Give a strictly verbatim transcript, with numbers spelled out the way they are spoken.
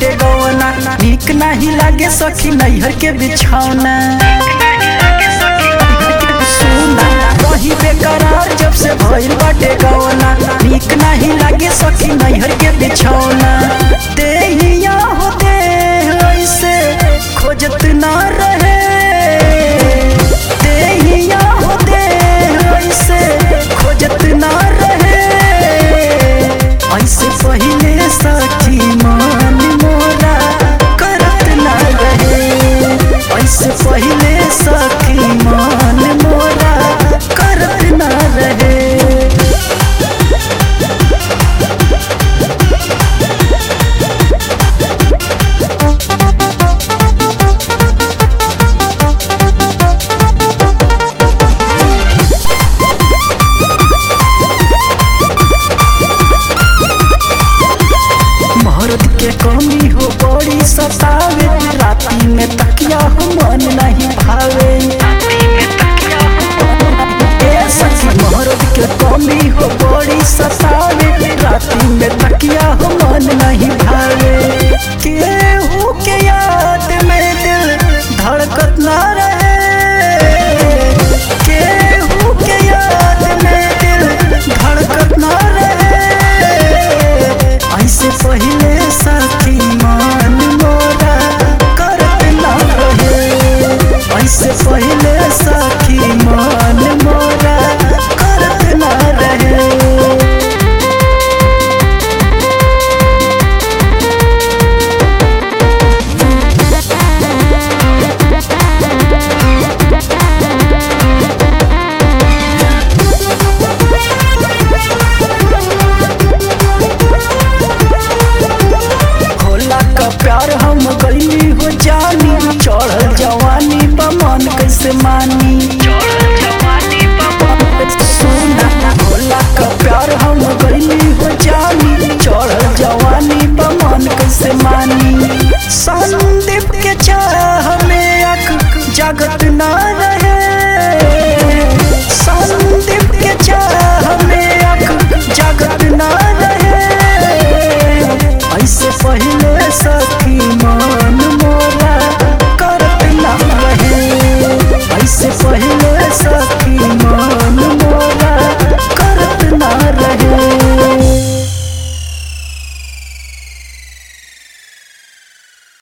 बाटे गवना, नीक नाही लागे सखी नैहर के बिछौना। सुना रही बेकरार जब से भइल बाटे गवना, नीक नाही लागे सखी नैहर के बिछौना। देहिया हो दे ऐसे खोजत ना रहे, देहिया हो दे ऐसे खोजत ना रहे। ऐसे पहिले सखी मान मोरा करत ना रहे, ऐसे पहिले सखी मान मोरा करत ना रहे। मर्द के कमी हो बड़ी सतावे, राती में तकिया हो मन नहीं भावे। ए सखी मर्द के कमी हो बड़ी सतावे, राती में तकिया हो मन नहीं भावे। केहू के याद में दिल धड़कत ना रहे, केहू के याद में दिल धड़कत ना रहे। ऐसे पहिले सखी मान मोरा करत ना रहे, ऐसे पहिले सखी मान मोरा करत ना रहे। प्यार हम गईली हो जानी, चढ़ल जवानी बा मन कैसे मानी।